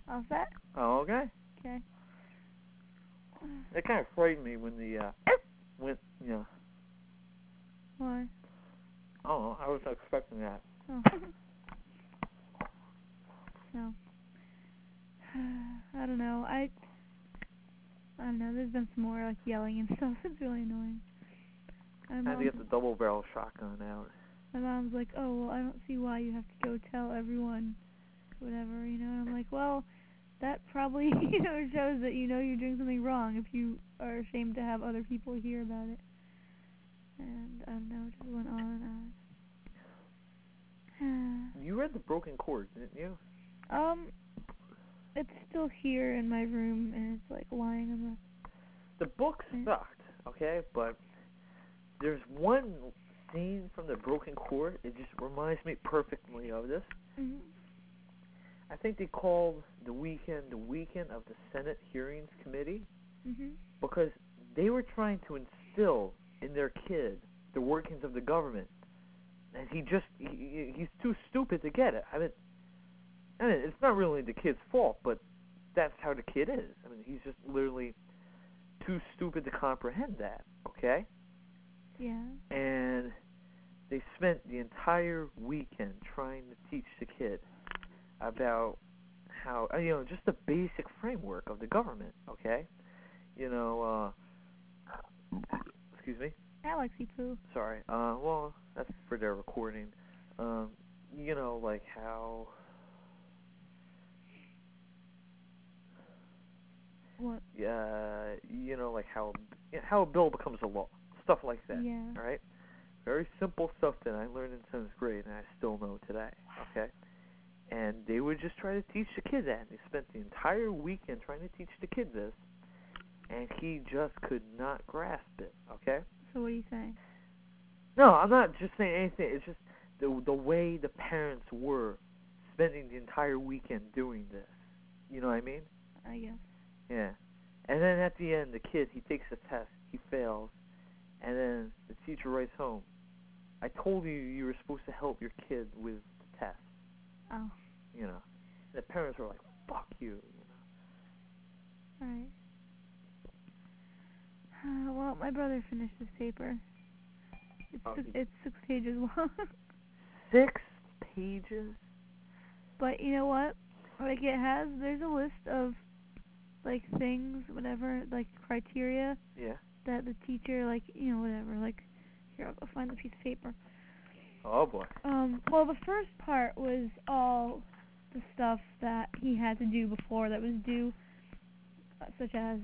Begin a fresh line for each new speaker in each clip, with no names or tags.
All set?
Oh, okay.
Okay.
It kind of frightened me when
Why?
Oh, I wasn't expecting that.
Oh. No. I don't know. I don't know. There's been some more like yelling and stuff. It's really annoying.
I had to get the double barrel shotgun out.
My mom's like, oh, well, I don't see why you have to go tell everyone, whatever, you know. And I'm like, well, that probably, shows that you're doing something wrong if you are ashamed to have other people hear about it. And I don't know, it just went on and on.
You read The Broken Cord, didn't you?
It's still here in my room, and it's like lying on
the book sucked, okay, but there's one scene from The Broken Cord. It just reminds me perfectly of this.
Mm-hmm.
I think they called the weekend of the Senate Hearings Committee because they were trying to instill in their kid the workings of the government, and he's too stupid to get it. I mean, it's not really the kid's fault, but that's how the kid is. I mean, he's just literally too stupid to comprehend that, okay?
Yeah.
And they spent the entire weekend trying to teach the kid about how, just the basic framework of the government, okay? Excuse me?
Alexi Poo.
Sorry. Well, that's for their recording. Like how...
What?
Like how a bill becomes a law. Stuff like that.
Yeah.
All right? Very simple stuff that I learned in 7th grade and I still know today. Okay? And they would just try to teach the kid that. They spent the entire weekend trying to teach the kid this, and he just could not grasp it. Okay?
So what are you saying?
No, I'm not just saying anything. It's just the way the parents were spending the entire weekend doing this. You know what I mean?
I guess.
Yeah. And then at the end, the kid, he takes the test, he fails, and then the teacher writes home, I told you were supposed to help your kid with the test.
Oh.
The parents were like, fuck you,
Alright. Well, my brother finished his paper. It's 6 pages long.
6 pages?
But you know what? Like, there's a list of, like, things, whatever, like, criteria.
Yeah.
That the teacher, like, whatever, like, here, I'll go find the piece of paper.
Oh, boy.
Well, the first part was all the stuff that he had to do before that was due, such as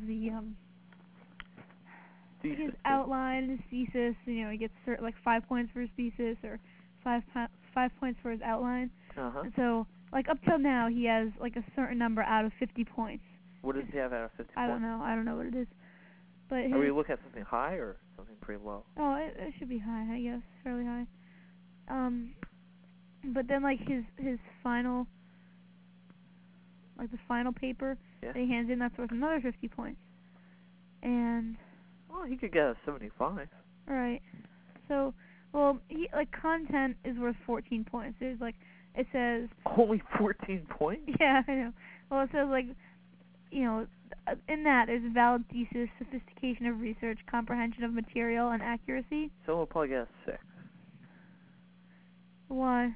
his outline, his thesis. He gets like 5 points for his thesis or 5 points for his outline. And so, like, up till now, he has like a certain number out of 50 points.
What does he have out of 50 points?
I don't know what it is. But
are we looking at something high or something pretty low?
Oh, it should be high, I guess, fairly high. But then, like, his final, like, the final paper that he hands in, that's worth another 50 points. And...
well, he could get a 75.
Right. So, content is worth 14 points. There's, like, it says...
only 14 points?
Yeah, I know. Well, it says, like, in that, there's a valid thesis, sophistication of research, comprehension of material, and accuracy.
So we'll probably get a 6.
Why?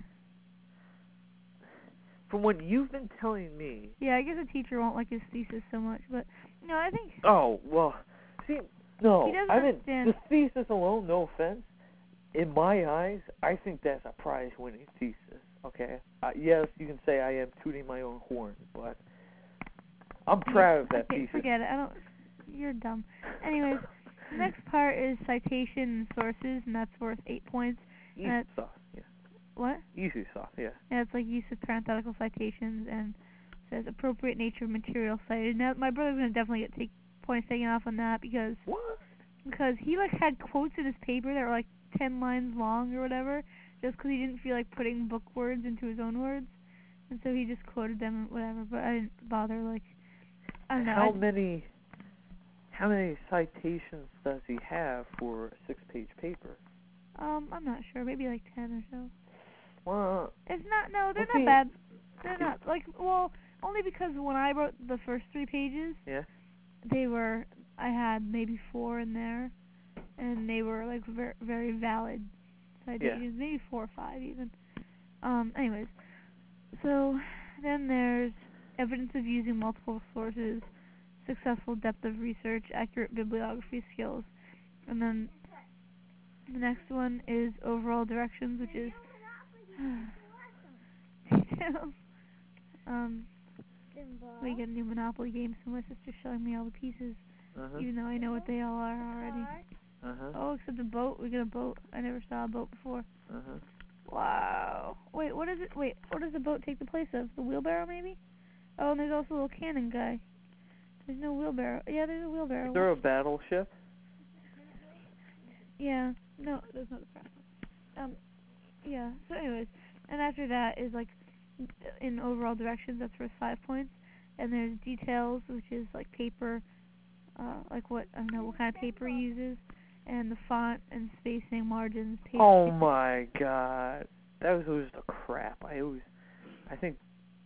From what you've been telling me...
yeah, I guess a teacher won't like his thesis so much, but, I think...
oh, well, see, no,
I mean,
the thesis alone, no offense, in my eyes, I think that's a prize-winning thesis, okay? Yes, you can say I am tooting my own horn, but I'm proud of that thesis.
Forget it. You're dumb. Anyways, the next part is citation and sources, and that's worth 8 points.
Easy stuff, yeah.
What?
Easy stuff, yeah.
Yeah, it's like use of parenthetical citations and says appropriate nature of material cited. Now, my brother's going to definitely get points taken off on that because...
what?
Because he, like, had quotes in his paper that were, like, 10 lines long or whatever, just because he didn't feel like putting book words into his own words. And so he just quoted them and whatever, but I didn't bother, like... I don't know.
How many citations does he have for a 6-page paper?
I'm not sure. Maybe like 10 or so.
Well,
it's not. No, they're not bad. They're not like. Well, only because when I wrote the first 3 pages,
Yeah.
I had maybe 4 in there, and they were like very valid citations, maybe 4 or 5 even. Anyways, so then there's evidence of using multiple sources, successful depth of research, accurate bibliography skills, and then the next one is overall directions, which is details. We get a new Monopoly game, so my sister's showing me all the pieces, even though I know what they all are already. Oh, except the boat. We get a boat. I never saw a boat before. Wow. Wait, what is it? Wait, what does the boat take the place of? The wheelbarrow, maybe? Oh, and there's also a little cannon guy. There's no wheelbarrow. Yeah, there's a wheelbarrow.
Is there a battleship?
Yeah. No, there's not a battleship. Yeah. So anyways, and after that is like in overall directions, that's worth 5 points. And there's details, which is like paper, like what kind of paper he uses, and the font and spacing, margins, page.
Oh my God, that was the crap. I think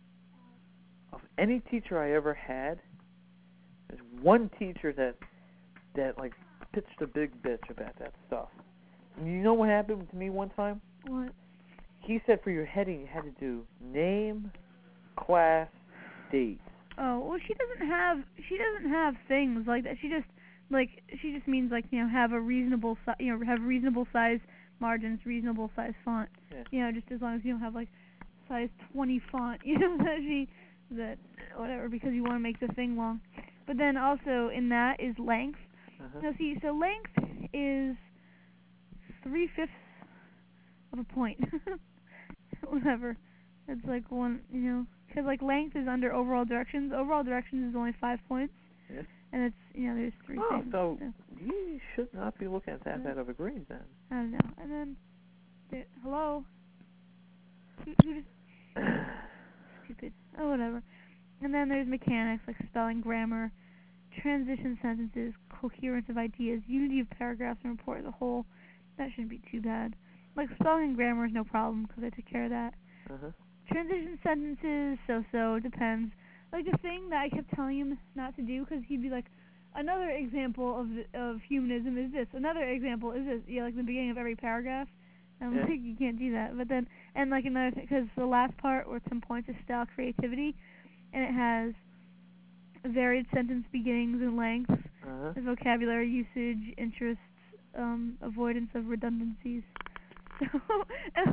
of any teacher I ever had, there's one teacher that like pitched a big bitch about that stuff. And you know what happened to me one time?
What?
He said for your heading you had to do name, class, date.
Oh, well, she doesn't have things like that. She just means like, have a reasonable have reasonable size margins, reasonable size font.
Yeah.
Just as long as you don't have like size 20 font, that whatever, because you want to make the thing long. But then also in that is length. Now see, so length is 3/5 of a point. Whatever. It's like one, because like length is under overall directions. Overall directions is only 5 points.
Yeah.
And it's, there's 3 things.
So you should not be looking at that of a grade then.
I don't know. And then, hello? Who just... Stupid. Oh, whatever. And then there's mechanics, like spelling, grammar, transition sentences, coherence of ideas, unity of paragraphs, and report as a whole. That shouldn't be too bad. Like spelling and grammar is no problem, because I took care of that. Transition sentences, so, depends. Like the thing that I kept telling him not to do, because he'd be like, another example of humanism is this, another example is this, like the beginning of every paragraph. I'm like, you can't do that. But then, and like another thing, because the last part where 10 points is style creativity, and it has varied sentence beginnings and lengths, vocabulary usage, interests, avoidance of redundancies. So, and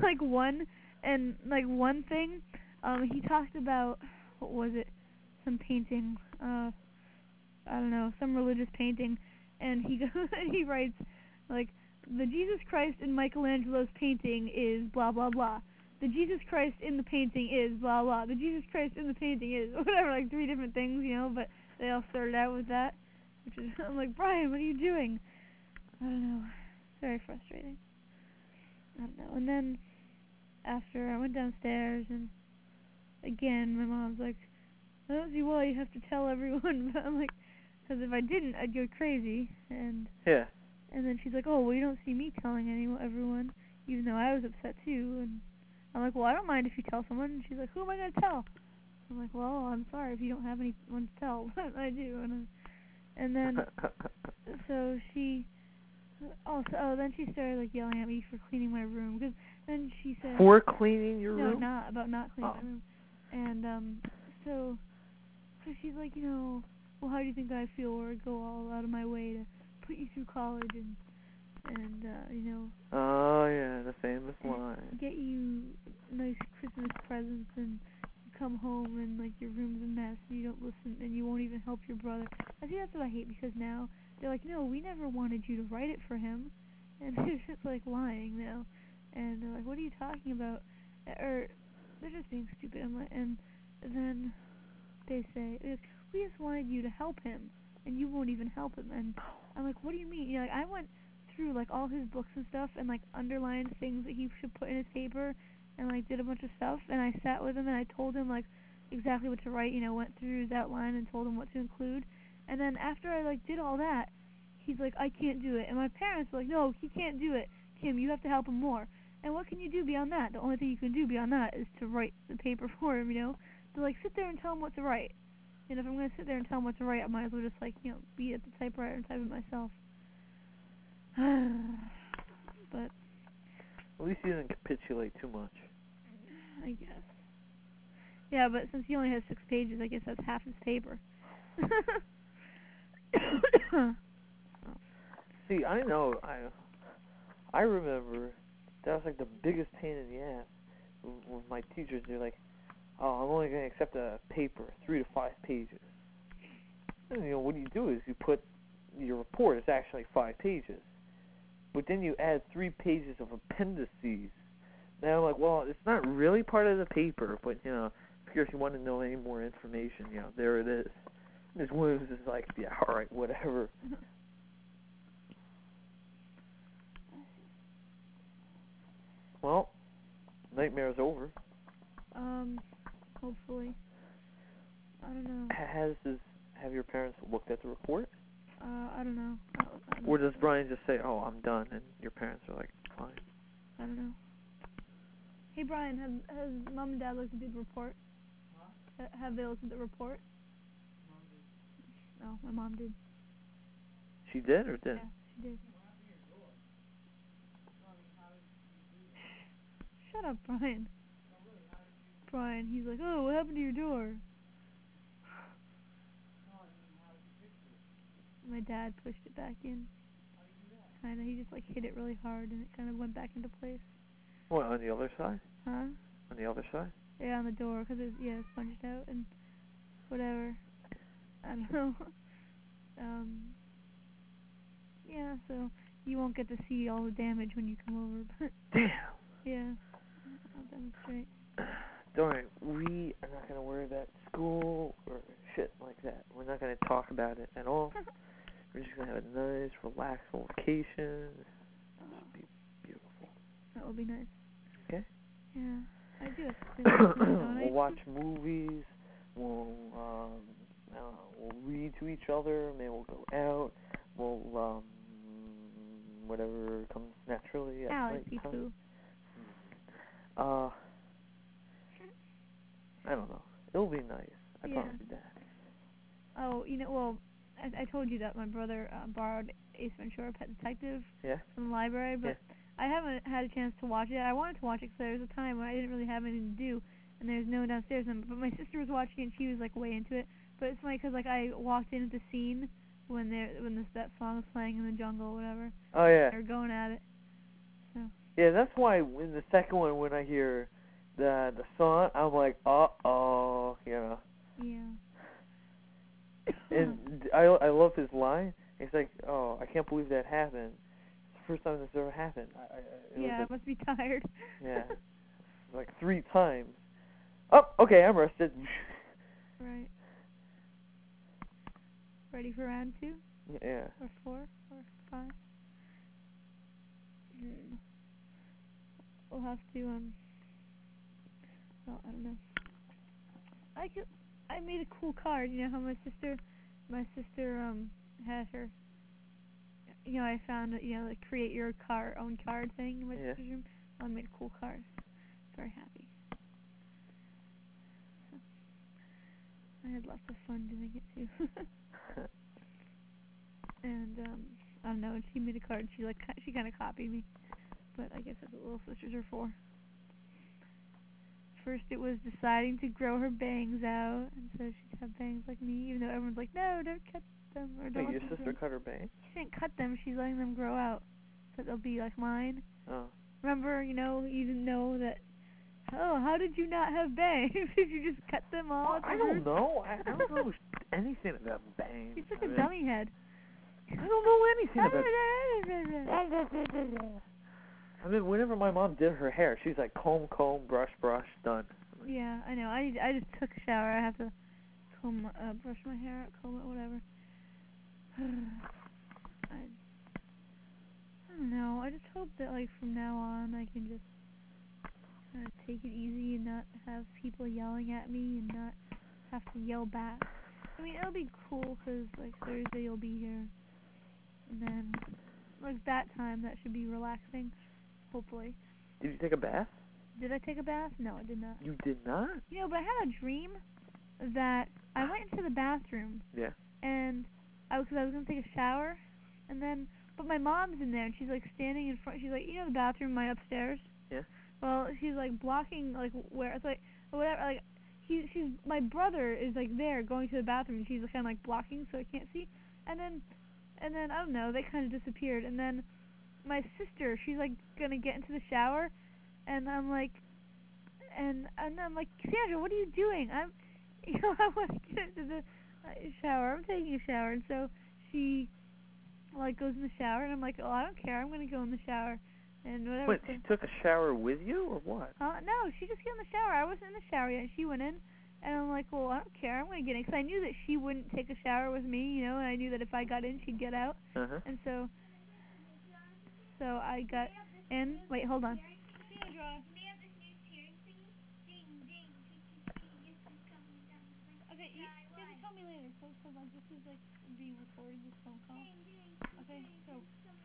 one thing, he talked about, what was it, some painting, I don't know, some religious painting, and he goes and he writes, like, the Jesus Christ in Michelangelo's painting is blah blah blah. The Jesus Christ in the painting is blah blah. The Jesus Christ in the painting is whatever, like 3 different things, but they all started out with that. Which is, I'm like, Brian, what are you doing? I don't know. It's very frustrating. I don't know. And then after I went downstairs, and again my mom's like, I don't see why you have to tell everyone. But I'm like, because if I didn't, I'd go crazy. And then she's like, oh, well, you don't see me telling everyone, even though I was upset too. And I'm like, well, I don't mind if you tell someone. And she's like, who am I going to tell? I'm like, well, I'm sorry if you don't have anyone to tell, but I do. And then, so she, then she started like yelling at me for cleaning my room. Cause then she said,
for cleaning your room?
No, about not cleaning my room. And so she's like, well, how do you think I feel, or go all out of my way to put you through college and
oh yeah, the famous line,
get you nice Christmas presents, and you come home and like your room's a mess and you don't listen and you won't even help your brother. I think that's what I hate, because now they're like, no, we never wanted you to write it for him, and they're just like lying now, and they're like, what are you talking about? Or they're just being stupid. And then they say, we just wanted you to help him, and you won't even help him. And I'm like, what do you mean? Like, I went through like all his books and stuff, and like underlined things that he should put in his paper, and like did a bunch of stuff. And I sat with him and I told him like exactly what to write. Went through that line and told him what to include. And then after I like did all that, he's like, I can't do it. And my parents were like, no, he can't do it. Kim, you have to help him more. And what can you do beyond that? The only thing you can do beyond that is to write the paper for him. to like sit there and tell them what to write. And if I'm gonna sit there and tell them what to write, I might as well just like be at the typewriter and type it myself. But
at least he didn't capitulate too much.
I guess. Yeah, but since he only has 6 pages, I guess that's half his paper.
See, I know. I remember that was like the biggest pain in the ass with my teachers. They're like, "Oh, I'm only going to accept a paper 3 to 5 pages." And what you do is you put your report is actually 5 pages, but then you add 3 pages of appendices. Now I'm like, well, it's not really part of the paper, but if you want to know any more information, there it is. This one was just like, yeah, all right, whatever. Well, nightmare's over.
Hopefully. I don't know.
Have your parents looked at the report?
I don't know.
Or does Brian just say, "Oh, I'm done," and your parents are like, "Fine"?
I don't know. Hey, Brian, has Mom and Dad looked at the report? Huh? Have they looked at the report? Mom did. No, my mom did.
She did or didn't?
Yeah, she did. Shut up, Brian. Brian, he's like, oh, what happened to your door? My dad pushed it back in. Kinda, he just like hit it really hard and it kind of went back into place.
What, on the other side?
Huh?
On the other side?
Yeah, on the door, because it's punched out and whatever. I don't know. Yeah, so you won't get to see all the damage when you come over, but
damn.
Yeah, I'll demonstrate.
Don't worry, we are not going to worry about school or shit like that. We're not going to talk about it at all. We're just going to have a nice, relaxful vacation. It'll be beautiful.
That will be nice.
Okay?
Yeah, I do have to
We'll watch movies. We'll read to each other. Maybe we'll go out. We'll, whatever comes naturally at night time. I don't know. It'll be nice. I promise you that.
Oh, well, I told you that my brother borrowed Ace Ventura: Pet Detective from the library, but I haven't had a chance to watch it. I wanted to watch it because there was a time when I didn't really have anything to do, and there's no one downstairs. But my sister was watching it, and she was like way into it. But it's funny because like I walked in at the scene when that song was playing in the jungle or whatever.
Oh yeah.
They were going at it. So.
Yeah, that's why in the second one when I hear the song, I'm like, uh-oh,
Yeah.
And I love his line. He's like, oh, I can't believe that happened. It's the first time this ever happened.
I must be tired.
Yeah. Like 3 times. Oh, okay, I'm rested.
Right. Ready for round 2?
Yeah.
Or 4? Or 5? We'll have to, well, I don't know. I made a cool card. You know how my sister had her, I found, the create your own card thing in my sister's room. I made a cool card. Very happy. So, I had lots of fun doing it too. And, I don't know, when she made a card, she kind of copied me. But I guess that's what little sisters are for. First it was deciding to grow her bangs out, and so she'd have bangs like me, even though everyone's like, no, don't cut them. Or don't.
Wait, your sister cut her bangs?
She didn't cut them, she's letting them grow out, so they'll be like mine.
Oh.
Remember, you didn't know that, how did you not have bangs? Did you just cut them all?
Well, I don't know. I don't know anything about bangs.
She's like a dummy head.
I don't know anything about I mean, whenever my mom did her hair, she's like comb, brush, done.
Yeah, I know. I just took a shower. I have to brush my hair out, comb it, whatever. I don't know. I just hope that like from now on I can just kind of take it easy and not have people yelling at me and not have to yell back. I mean, it'll be cool because like Thursday you'll be here, and then like that time that should be relaxing. Hopefully.
Did you take a bath?
Did I take a bath? No, I did not.
You did not?
You know, but I had a dream that I went into the bathroom.
Yeah.
And because I was going to take a shower, and then, but my mom's in there, and she's like standing in front. She's like, you know, the bathroom, my upstairs.
Yeah.
Well, she's like blocking like where it's like whatever. Like she's my brother is like there going to the bathroom, and she's kind of like blocking so I can't see. And then I don't know, they kind of disappeared. And then my sister, she's like gonna get into the shower, and I'm like, and I'm like, Sandra, what are you doing? I want to get into the shower. I'm taking a shower, and so she like goes in the shower, and I'm like, oh, I don't care. I'm gonna go in the shower, and whatever.
Wait, she took a shower with you, or what?
No, she just got in the shower. I wasn't in the shower yet. She went in, and I'm like, well, I don't care. I'm gonna get in, because I knew that she wouldn't take a shower with me, you know, and I knew that if I got in, she'd get out. And so I got in. Wait, hold on. Sandra. Okay, you have to tell me later, because like, this is like being recorded, this phone call. Okay, so.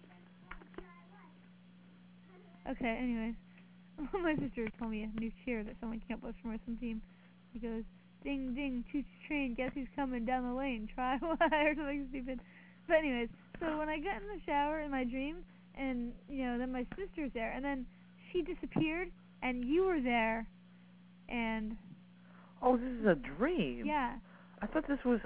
Okay, anyways. My sister told me a new cheer that someone came up with from some team. He goes, ding, ding, choo-choo train, guess who's coming down the lane, try what, or something stupid. But anyways, so when I got in the shower in my dream, and, you know, then my sister's there, and then she disappeared, and you were there, and...
Oh, this is a dream?
Yeah.
I thought this was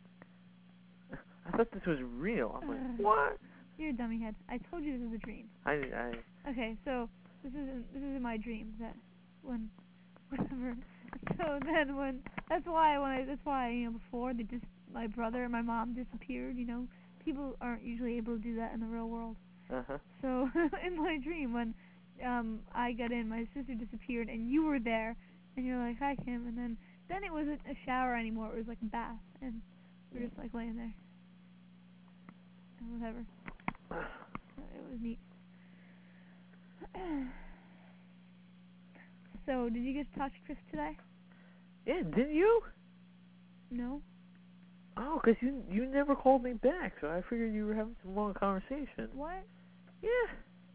real. I'm like, what?
You're a dummy head. I told you this was a dream. Okay, so this isn't my dream. That when whatever. So then that's why you know before my brother and my mom disappeared. You know, people aren't usually able to do that in the real world. So in my dream when I got in, my sister disappeared and you were there, and you're like, hi Kim, and then it wasn't a shower anymore. It was like a bath, and we're just like laying there and whatever. It was neat. So, did you get to talk to Chris today?
Yeah, didn't you?
No.
Oh, because you never called me back, so I figured you were having some long conversation.
What?
Yeah.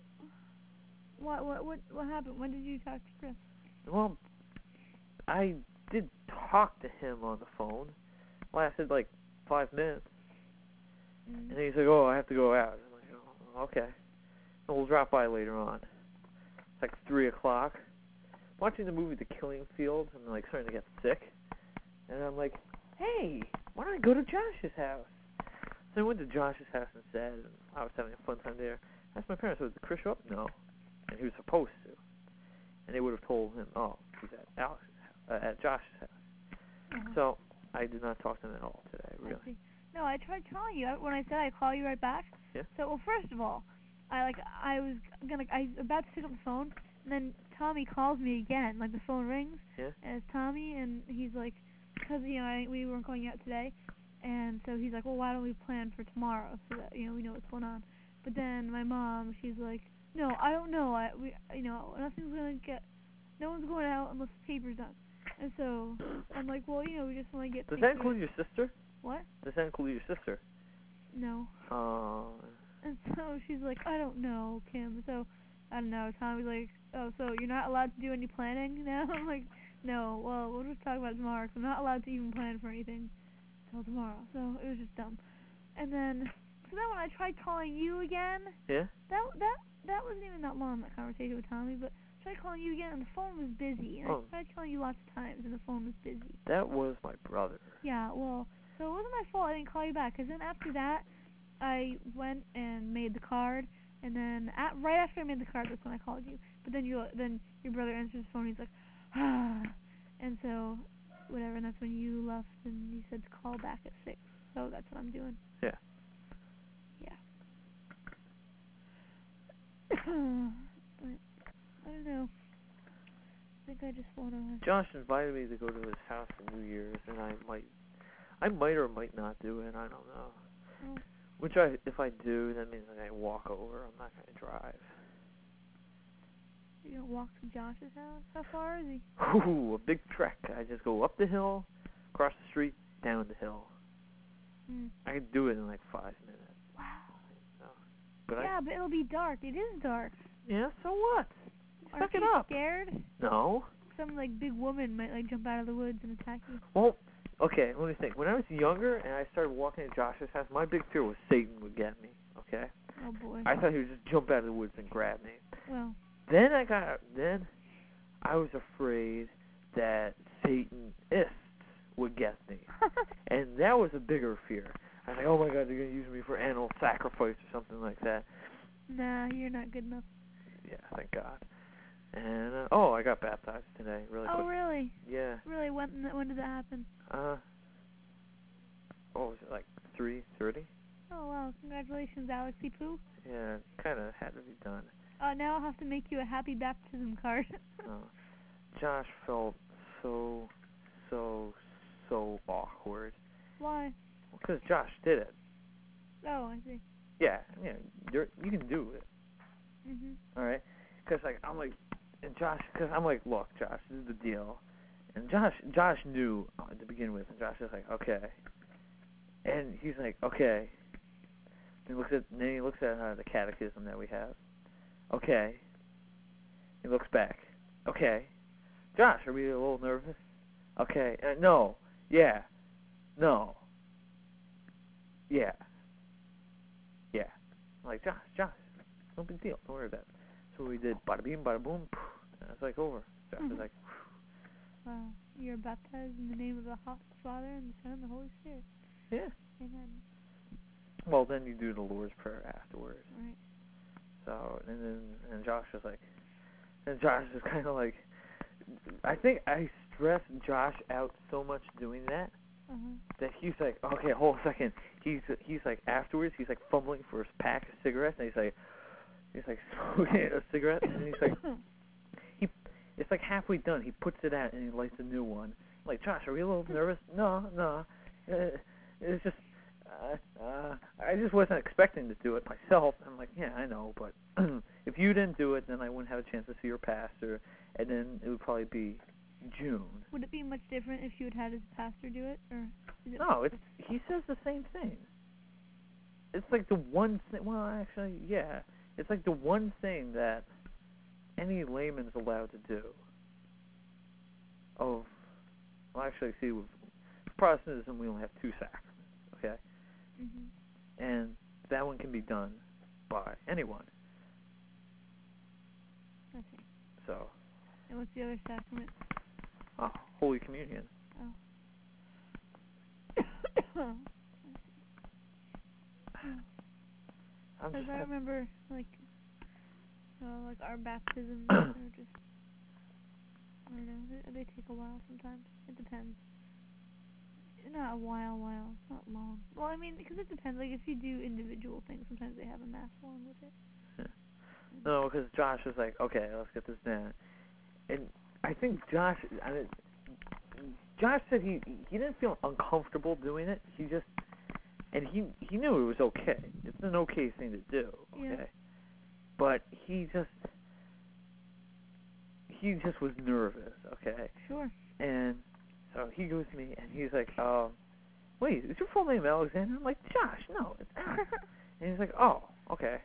What happened? When did you talk to Chris?
Well, I did talk to him on the phone. Lasted like 5 minutes. And then he's like, oh, I have to go out. I'm like, oh, okay. And we'll drop by later on. It's like 3 o'clock. Watching the movie The Killing Fields, I'm like starting to get sick. And I'm like, hey, why don't I go to Josh's house? So I went to Josh's house instead, and I was having a fun time there. I asked my parents, did Chris show up? No. And he was supposed to. And they would have told him, oh, he's at Josh's house. So I did not talk to him at all today, really.
No, I tried calling you. When I said I'd call you right back.
Yeah.
So, well, first of all, I was about to pick up the phone, and then Tommy calls me again. Like the phone rings.
Yeah.
And it's Tommy, and he's like, because we weren't going out today, and so he's like, well, why don't we plan for tomorrow so that we know what's going on. But then my mom, she's like, no, I don't know. No one's going out unless the paper's done. And so I'm like, well, we just want to get.
Does that include your sister?
What?
Does that include your sister?
No.
Oh.
And so she's like, I don't know, Kim. So I don't know. Tommy's like, oh, so you're not allowed to do any planning now? I'm like, no. Well, we'll just talk about it tomorrow. 'Cause I'm not allowed to even plan for anything till tomorrow. So it was just dumb. And then, so then when I tried calling you again,
yeah,
that wasn't even that long, that conversation with Tommy, but I tried calling you again and the phone was busy. And I tried calling you lots of times and the phone was busy.
That was my brother.
Yeah, well, so it wasn't my fault I didn't call you back, because then after that, I went and made the card, and then right after I made the card, that's when I called you. But then your brother answers the phone, he's like, ah, and so, whatever, and that's when you left, and you said to call back at 6, so that's what I'm doing.
Yeah.
Yeah. But, I don't know. I think I just want to...
Josh invited me to go to his house for New Year's, and I might or might not do it, I don't know.
Oh.
If I do, that means I walk over. I'm not going to drive.
You're going to walk to Josh's house? How far is he?
Ooh, a big trek. I just go up the hill, across the street, down the hill. I can do it in like 5 minutes.
Wow.
But
yeah, but it'll be dark. It is dark.
Yeah, so what? Suck it up.
Scared?
No.
Some like big woman might like jump out of the woods and attack you.
Well, okay, let me think. When I was younger and I started walking to Josh's house, my big fear was Satan would get me, okay?
Oh boy.
I thought he would just jump out of the woods and grab me.
Well.
Then I was afraid that Satanists would get me. And that was a bigger fear. I was like, oh my God, they're going to use me for animal sacrifice or something like that.
Nah, you're not good enough.
Yeah, thank God. And, I got baptized today, really quick.
Oh, really?
Yeah.
Really? When did that happen?
What was it, like 3:30?
Oh, wow. Congratulations, Alexy Poo.
Yeah, kind of had to be done.
Now I'll have to make you a happy baptism card.
Josh felt so awkward.
Why?
Well, because Josh did it.
Oh, I see.
Yeah, you can do it.
Mhm.
All right? Because I'm like, look, Josh, this is the deal. And Josh knew to begin with, and Josh was like, okay. And he's like, okay. Then he looks at the catechism that we have. Okay. He looks back. Okay. Josh, are we a little nervous? Okay. No. Yeah. No. Yeah. Yeah. I'm like, Josh, no big deal. Don't worry about it. So we did bada bing, bada boom. And it's like over. Josh was like,
wow. You're baptized in the name of the Father and the Son and the Holy Spirit.
yeah.
Amen.
Well, then you do the Lord's Prayer afterwards.
Right.
So, and Josh was like, and Josh was kind of like, I think I stressed Josh out so much doing that, that he's like, okay, hold a second. He's like, afterwards, he's like fumbling for his pack of cigarettes, and he's like smoking a cigarette, and he's like, it's like halfway done. He puts it out, and he lights a new one. I'm like, Josh, are we a little nervous? No. It's just, I just wasn't expecting to do it myself. I'm like, yeah, I know, but if you didn't do it, then I wouldn't have a chance to see your pastor, and then it would probably be June.
Would it be much different if you had his pastor do it, or?
No, he says the same thing. It's like the one thing. Well, actually, yeah, it's like the one thing that any layman's allowed to do. Actually, see, with Protestantism, we only have 2 sacraments, okay?
Mm-hmm.
And that one can be done by anyone.
I see.
So.
And what's the other sacrament?
Oh, Holy Communion.
Oh. Because I remember, like our baptisms are just, I don't know, they take a while sometimes. It depends. Not a while, not long. Well, I mean, because it depends. Like, if you do individual things, sometimes they have a mass along with it.
Yeah. No, because Josh was like, okay, let's get this down. And I think Josh said he didn't feel uncomfortable doing it. He knew it was okay. It's an okay thing to do, okay?
Yeah.
But he just was nervous, okay?
Sure.
And so he goes to me and he's like, wait, is your full name Alexander? I'm like, Josh, no, it's Alex. And he's like, oh, okay.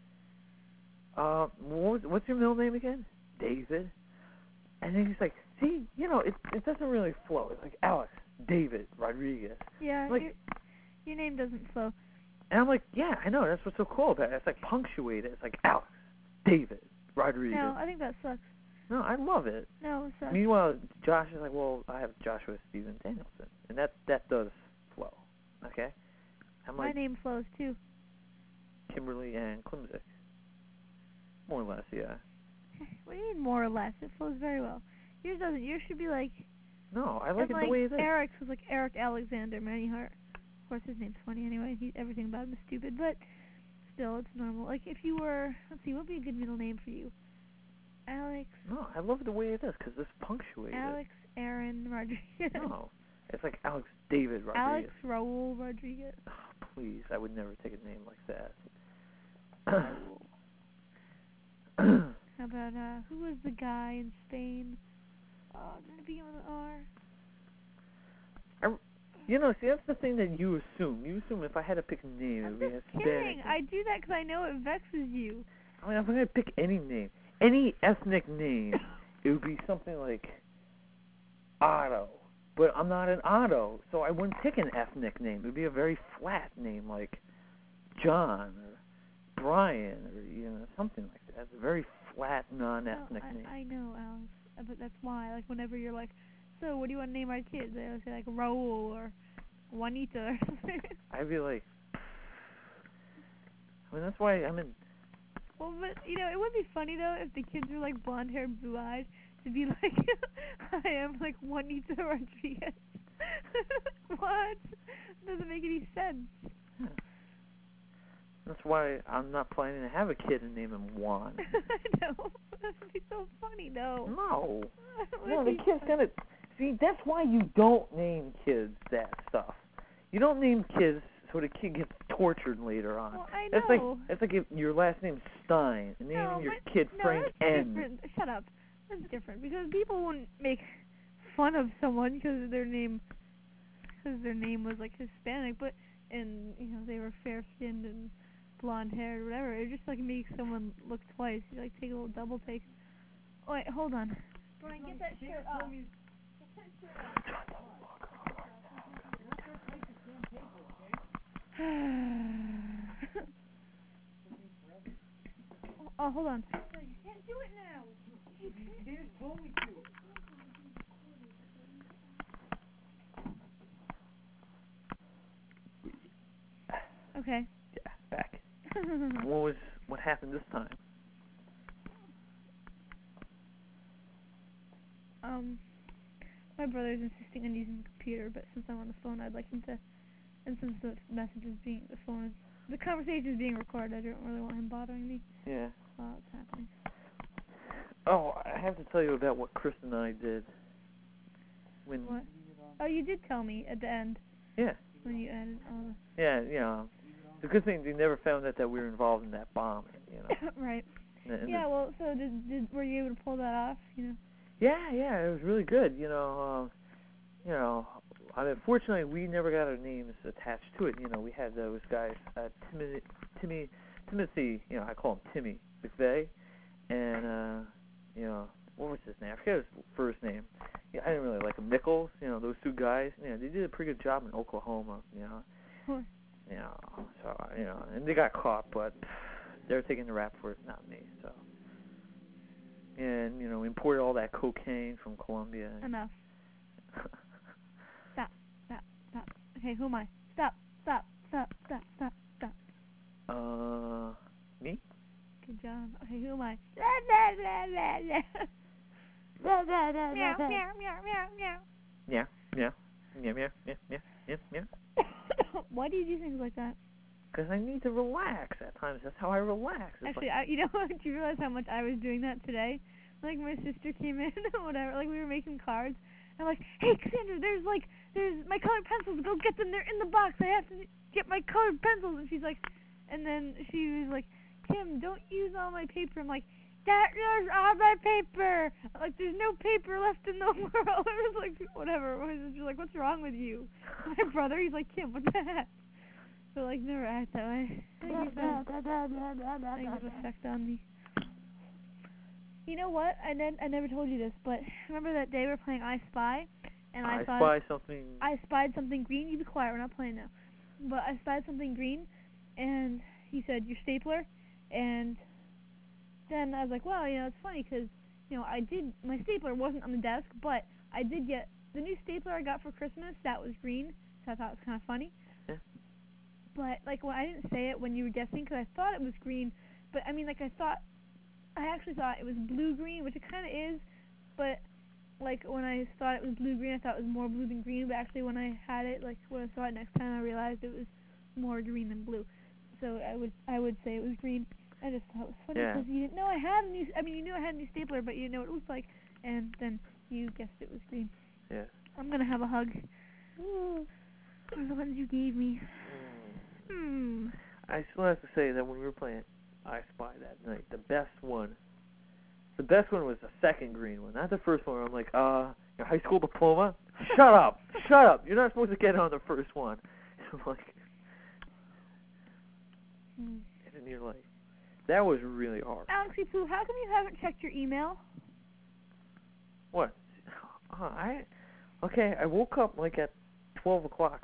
What's your middle name again? David. And then he's like, see, it doesn't really flow. It's like Alex, David, Rodriguez.
Yeah,
like,
your name doesn't flow.
And I'm like, yeah, I know. That's what's so cool about it. It's like punctuated. It's like Alex, David, Rodriguez.
No, I think that sucks.
No, I love it.
No, it sucks.
Meanwhile, Josh is like, well, I have Joshua Stephen Danielson, and that does flow. Okay.
My name flows too.
Kimberly Ann Klimzik. More or less, yeah.
What do you mean more or less? It flows very well. Yours doesn't. Yours should be like.
No, I like it the way it is.
Eric's was like Eric Alexander Manyhart. Of course, his name's funny anyway. Everything about him is stupid, but still, it's normal. Like, if you were, let's see, what would be a good middle name for you? Alex.
No, I love it the way it is because it's punctuated.
Alex Aaron Rodriguez.
No, it's like Alex David Rodriguez.
Alex Raul Rodriguez.
Oh, please, I would never take a name like that.
How about, who was the guy in Spain? Did it begin with an R?
See, that's the thing that you assume. You assume if I had to pick a name, it would be Hispanic.
Kidding. I do that because I know it vexes you.
I mean, if I'm going to pick any name, any ethnic name, it would be something like Otto. But I'm not an Otto, so I wouldn't pick an ethnic name. It would be a very flat name like John or Brian or something like that. It's a very flat, non-ethnic name.
I know, Alex, but that's why. Like whenever you're like, so what do you want to name our kids? They'll say like Raul or Juanita or something.
I'd be like, that's why I'm in.
Well, but it would be funny though if the kids were like blonde hair, blue eyed. To be like, I am like Juanita Rodriguez. What? Doesn't make any sense.
Yeah. That's why I'm not planning to have a kid and name him Juan.
I know. That would be so funny though.
No. No, the kid's gonna. See, that's why you don't name kids that stuff. You don't name kids so the kid gets tortured later on.
Well, I know.
That's like if your last name's Stein and naming your kid Frank N.
Different. Shut up. That's different because people wouldn't make fun of someone because their name was like Hispanic, and they were fair skinned and blonde haired or whatever. It just like makes someone look twice. You like take a little double take. Oh, wait, hold on. Brian, get that shirt off. Oh, hold on. You can't do it now. You just told me to. Okay.
Yeah, back. What happened this time?
My brother's insisting on using the computer, but since I'm on the phone, I'd like him to. And since the conversation is being recorded, I don't really want him bothering me.
Yeah.
While it's happening.
Oh, I have to tell you about what Chris and I did.
What? Oh, you did tell me at the end.
Yeah.
When you added all the...
Yeah, it's a good thing they never found out that we were involved in that bombing,
Right. Well, so were you able to pull that off,
Yeah, it was really good, unfortunately, we never got our names attached to it. We had those guys, Timothy, I call him Timmy McVeigh, and, what was his name? I forget his first name. Yeah, I didn't really like him. Nichols, those two guys, they did a pretty good job in Oklahoma,
Huh.
So, and they got caught, but they're taking the rap for it, not me, so. And, imported all that cocaine from Colombia.
Enough. Stop. Okay, who am I? Stop.
Me?
Good job. Okay, who am I?
Meow.
Why do you do things like that?
Because I need to relax at times. That's how I relax.
Actually, do you realize how much I was doing that today? Like, my sister came in, or whatever, like, we were making cards. I'm like, hey, Cassandra, there's my colored pencils. Go get them. They're in the box. I have to get my colored pencils. And she's like, and then she was like, Kim, don't use all my paper. I'm like, that is all my paper. Like, there's no paper left in the world. I was like, whatever. She's like, what's wrong with you? My brother, he's like, Kim, what the heck? So, like, never act that way. I think it's effect on me. You know what? I never told you this, but remember that day we were playing I Spy? And I spied something green. You be quiet, we're not playing now. But I spied something green, and he said, your stapler. And then I was like, well, it's funny because, my stapler wasn't on the desk, but I did get the new stapler I got for Christmas. That was green, so I thought it was kind of funny.
Yeah.
But, like, I didn't say it when you were guessing because I thought it was green. But, I mean, like, I actually thought it was blue-green, which it kind of is. But, like, when I thought it was blue-green, I thought it was more blue than green. But actually, when I had it, like, when I saw it next time, I realized it was more green than blue. So I would say it was green. I just thought it was funny because you didn't know I had a new. I mean, you knew I had a new stapler, but you didn't know what it looked like, and then you guessed it was green.
Yeah.
I'm gonna have a hug. For the ones you gave me.
I still have to say that when we were playing I Spy that night, the best one was the second green one, not the first one where I'm like, your high school diploma? Shut up! You're not supposed to get on the first one. I'm like, and then you're like, That was really hard.
Alexy Poo, how come you haven't checked your email?
What? I woke up like at 12 o'clock